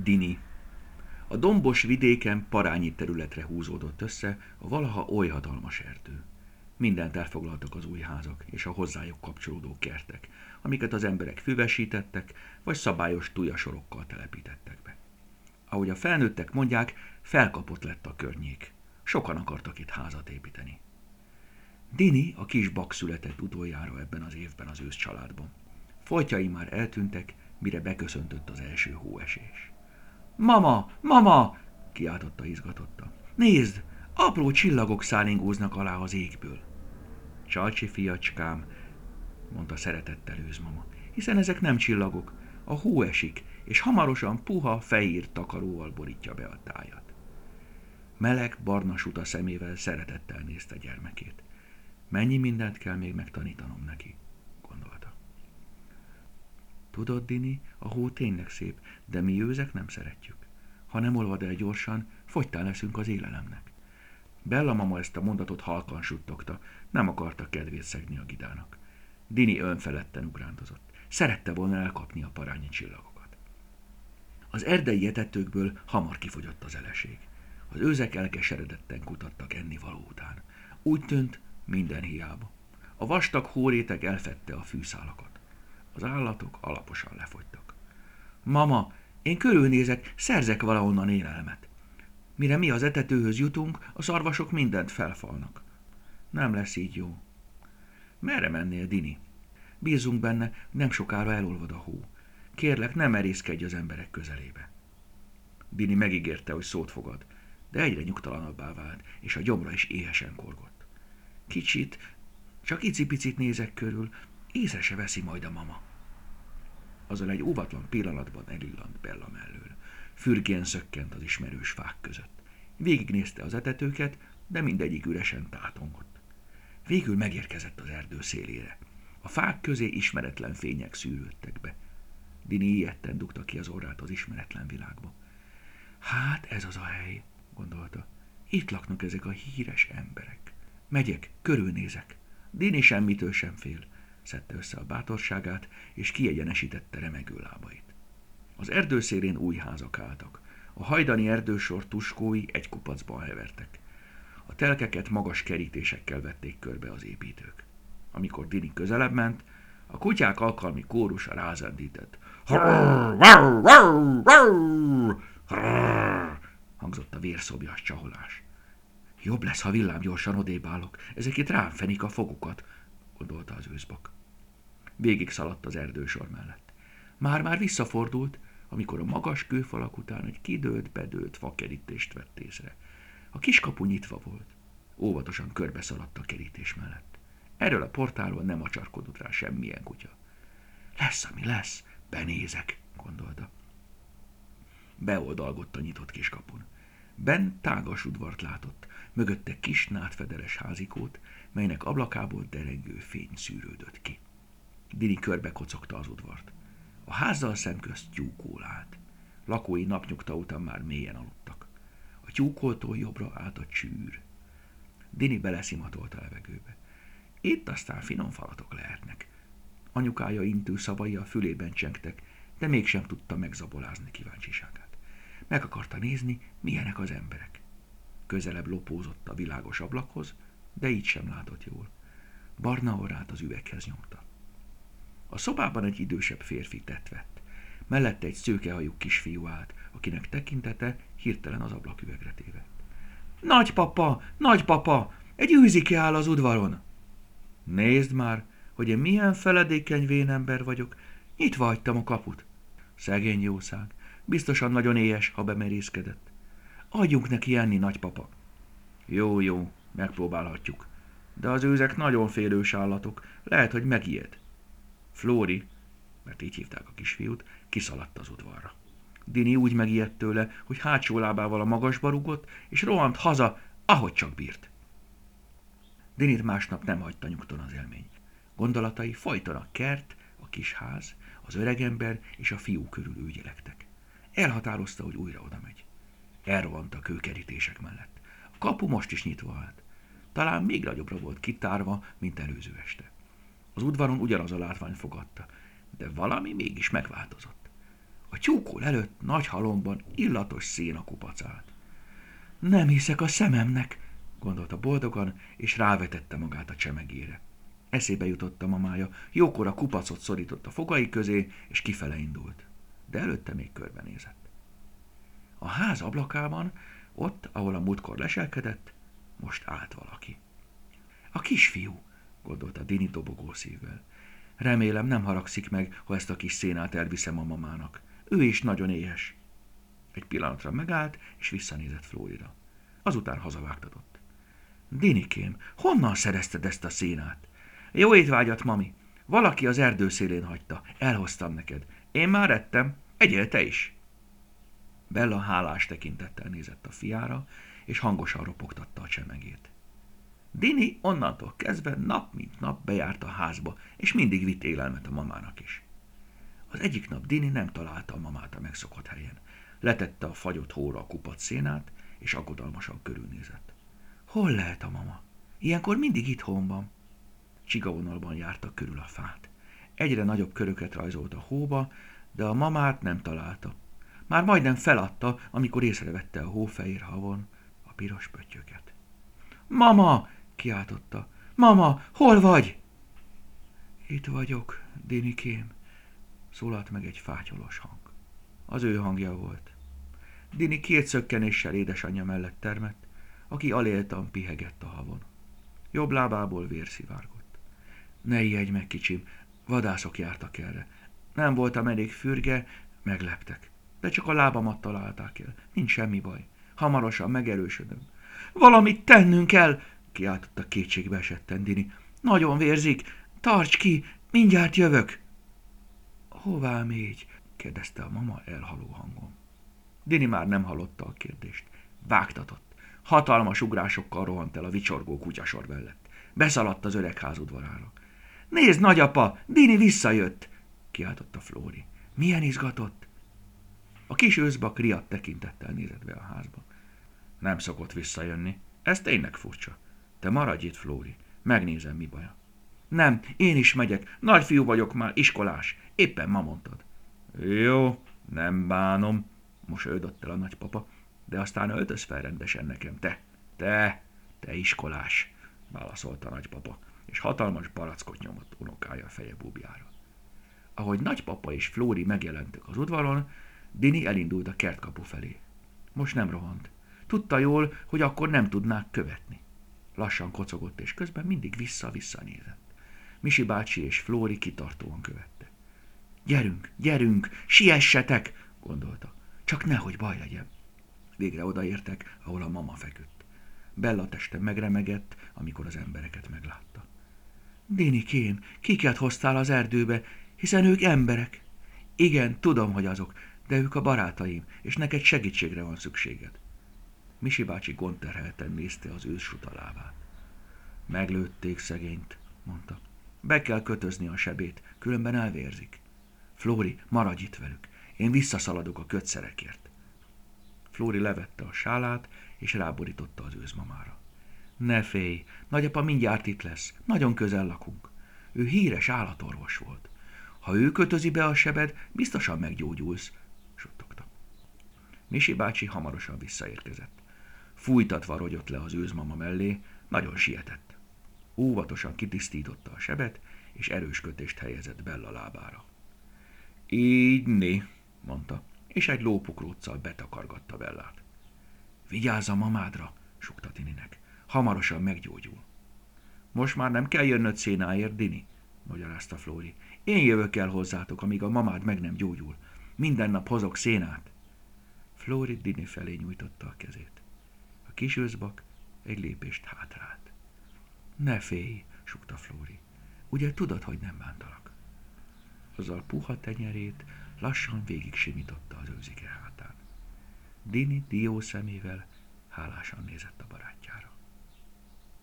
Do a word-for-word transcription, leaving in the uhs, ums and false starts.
Dini. A dombos vidéken parányi területre húzódott össze a valaha oly hatalmas erdő. Mindent elfoglaltak az új házak és a hozzájuk kapcsolódó kertek, amiket az emberek füvesítettek, vagy szabályos tujasorokkal telepítettek be. Ahogy a felnőttek mondják, felkapott lett a környék. Sokan akartak itt házat építeni. Dini, a kis bak született utoljára ebben az évben az ősz családban. Foltjai már eltűntek, mire beköszöntött az első hóesés. Mama, mama! Kiáltotta izgatotta. Nézd, apró csillagok szálingóznak alá az égből. Csalcsi fiacskám, mondta szeretettel őzmama, hiszen ezek nem csillagok, a hó esik, és hamarosan puha, fehér takaróval borítja be a tájat. Meleg, barna suta szemével szeretettel nézte gyermekét. Mennyi mindent kell még megtanítanom neki, gondolta. Tudod, Dini, a hó tényleg szép, de mi őzek nem szeretjük. Ha nem olvad el gyorsan, fogytán leszünk az élelemnek. Bella mama ezt a mondatot halkan suttogta, nem akarta kedvét szegni a gidának. Dini önfeledten ugrándozott. Szerette volna elkapni a parányi csillagokat. Az erdei etetőkből hamar kifogyott az eleség. Az őzek elkeseredetten kutattak ennivaló után. Úgy tűnt, minden hiába. A vastag hóréteg elfedte a fűszálakat. Az állatok alaposan lefogytak. Mama, én körülnézek, szerzek valahonnan élelmet. Mire mi az etetőhöz jutunk, a szarvasok mindent felfalnak. Nem lesz így jó. Merre mennél, Dini? Bízunk benne, nem sokára elolvad a hó. Kérlek, ne merészkedj az emberek közelébe. Dini megígérte, hogy szót fogad, de egyre nyugtalanabbá vált, és a gyomra is éhesen korgott. Kicsit, csak icipicit nézek körül, észre se veszi majd a mama. Azon egy óvatlan pillanatban elillant Bella mellől. Fürgén szökkent az ismerős fák között. Végignézte az etetőket, de mindegyik üresen tátongott. Végül megérkezett az erdő szélére. A fák közé ismeretlen fények szűrődtek be. Dini ijedten dugta ki az orrát az ismeretlen világba. Hát ez az a hely, gondolta. Itt laknak ezek a híres emberek. Megyek, körülnézek. Dini semmitől sem fél. Szedte össze a bátorságát, és kiegyenesítette remegő lábait. Az erdő szélén új házak álltak. A hajdani erdősor tuskói egy kupacban hevertek. A telkeket magas kerítésekkel vették körbe az építők. Amikor Dini közelebb ment, a kutyák alkalmi kórusa rázendített. Hangzott a vérszobjas csaholás. Jobb lesz, ha villámgyorsan odébb állok. Ezek itt rám fenik a fogukat, gondolta az őszbak. Végig szaladt az erdősor mellett. Már-már visszafordult, amikor a magas kőfalak után egy kidőlt-bedőlt fakerítést vett észre. A kiskapu nyitva volt. Óvatosan körbe szaladt a kerítés mellett. Erről a portálról nem acsarkodott rá semmilyen kutya. Lesz, ami lesz, benézek, gondolta. Beoldalgott a nyitott kiskapun. Benn tágas udvart látott, mögötte kis nádfederes házikót, melynek ablakából derengő fény szűrődött ki. Dini körbe kocogta az udvart. A házzal szemközt tyúkol állt. Lakói napnyugta után már mélyen aludtak. A tyúkoltól jobbra állt a csűr. Dini beleszimatolt a levegőbe. Itt aztán finom falatok lehetnek. Anyukája intő szavai a fülében csengtek, de mégsem tudta megzabolázni kíváncsiságát. Meg akarta nézni, milyenek az emberek. Közelebb lopózott a világos ablakhoz, de így sem látott jól. Barna orrát az üveghez nyomta. A szobában egy idősebb férfi tett vett. Mellette egy szőkehajú kisfiú állt, akinek tekintete hirtelen az ablaküvegre tévedt. Nagypapa, nagypapa, egy űzike áll az udvaron. Nézd már, hogy én milyen feledékeny vénember vagyok, nyitva hagytam a kaput. Szegény jószág, biztosan nagyon éhes, ha bemerészkedett. Adjunk neki enni, nagypapa. Jó, jó, megpróbálhatjuk. De az őzek nagyon félős állatok, lehet, hogy megijed. Flóri, mert így hívták a kisfiút, kiszaladt az udvarra. Dini úgy megijedt tőle, hogy hátsó lábával a magasba rúgott, és rohant haza, ahogy csak bírt. Dinit másnap nem hagyta nyugton az élmény. Gondolatai folyton a kert, a kis ház, az öregember és a fiú körül ügyelektek. Elhatározta, hogy újra oda megy. Elrohant a kőkerítések mellett. A kapu most is nyitva állt. Talán még nagyobbra volt kitárva, mint előző este. Az udvaron ugyanaz a látvány fogadta, de valami mégis megváltozott. A tyúkol előtt nagy halomban illatos szénakupac állt. Nem hiszek a szememnek, gondolta boldogan, és rávetette magát a csemegére. Eszébe jutott a mamája, jókora kupacot szorított a fogai közé, és kifele indult. De előtte még körbenézett. A ház ablakában, ott, ahol a múltkor leselkedett, most állt valaki. A kisfiú, gondolta Dini dobogó szívvel. Remélem nem haragszik meg, ha ezt a kis szénát elviszem a mamának. Ő is nagyon éhes. Egy pillanatra megállt, és visszanézett Flórira. Azután hazavágtatott. Dinikém, honnan szerezted ezt a szénát? Jó étvágyat, mami. Valaki az erdő szélén hagyta. Elhoztam neked. Én már ettem. Egyél te is. Bella hálás tekintettel nézett a fiára, és hangosan ropogtatta a csemegét. Dini onnantól kezdve nap mint nap bejárt a házba, és mindig vitt élelmet a mamának is. Az egyik nap Dini nem találta a mamát a megszokott helyen. Letette a fagyott hóra a kupac szénát, és aggodalmasan körülnézett. Hol lehet a mama? Ilyenkor mindig itthon van. Csigavonalban jártak körül a fát. Egyre nagyobb köröket rajzolt a hóba, de a mamát nem találta. Már majdnem feladta, amikor észrevette a hófehér havon a piros pöttyöket. Mama! Kiáltotta. Mama, hol vagy? Itt vagyok, Dinikém, szólalt meg egy fátyolos hang. Az ő hangja volt. Dini két szökkenéssel édesanyja mellett termett, aki aléltan pihegett a havon. Jobb lábából vér szivárgott. Ne ijedj meg, kicsim, vadászok jártak erre. Nem voltam elég fürge, megleptek. De csak a lábamat találták el. Nincs semmi baj. Hamarosan megerősödöm. Valamit tennünk kell, kiáltotta kétségbe esetten Dini. Nagyon vérzik. Tarts ki, mindjárt jövök. Hová mégy? Kérdezte a mama elhaló hangon. Dini már nem hallotta a kérdést. Vágtatott. Hatalmas ugrásokkal rohant el a vicsorgó kutyasor mellett. Beszaladt az öreg ház udvarára. Nézd, nagyapa, Dini visszajött, kiáltotta Flóri. Milyen izgatott? A kis őszbak riadt tekintettel nézett be a házba. Nem szokott visszajönni. Ez tényleg furcsa. Te maradj itt, Flóri. Megnézem, mi baja. Nem, én is megyek. Nagyfiú vagyok már, iskolás. Éppen ma mondtad. Jó, nem bánom, mosolydott el a nagypapa, de aztán öltöz fel rendesen nekem, te, te, te iskolás, válaszolta a nagypapa, és hatalmas barackot nyomott unokája a feje búbjára. Ahogy nagypapa és Flóri megjelentek az udvaron, Dini elindult a kertkapu felé. Most nem rohant. Tudta jól, hogy akkor nem tudnák követni. Lassan kocogott, és közben mindig vissza-vissza nézett. Misi bácsi és Flóri kitartóan követte. Gyerünk, gyerünk, siessetek, gondolta. Csak nehogy baj legyen. Végre odaértek, ahol a mama feküdt. Bella teste megremegett, amikor az embereket meglátta. Dinikém, kiket hoztál az erdőbe, hiszen ők emberek. Igen, tudom, hogy azok, de ők a barátaim, és neked segítségre van szükséged. Misi bácsi gondterhelten nézte az ősruta lábát. Meglőtték szegényt, mondta. Be kell kötözni a sebét, különben elvérzik. Flóri, maradj itt velük, én visszaszaladok a kötszerekért. Flóri levette a sálát, és ráborította az őzmamára. Ne félj, nagyapa mindjárt itt lesz, nagyon közel lakunk. Ő híres állatorvos volt. Ha ő kötözi be a sebed, biztosan meggyógyulsz, suttogta. Misi bácsi hamarosan visszaérkezett. Fújtatva rogyott le az őzmama mellé, nagyon sietett. Óvatosan kitisztította a sebet, és erős kötést helyezett Bella lábára. Így né, mondta, és egy lópukróccal betakargatta Bellát. Vigyázz a mamádra, sukta Dininek. Hamarosan meggyógyul. Most már nem kell jönnöd szénáért, Dini, magyarázta Flóri. Én jövök el hozzátok, amíg a mamád meg nem gyógyul. Minden nap hozok szénát. Flóri Dini felé nyújtotta a kezét. A kis őszbak egy lépést hátrált. Ne félj, sukta Flóri. Ugye tudod, hogy nem bántalak? Azzal puha tenyerét lassan végig simította az őzike hátán. Dini dió szemével hálásan nézett a barátjára.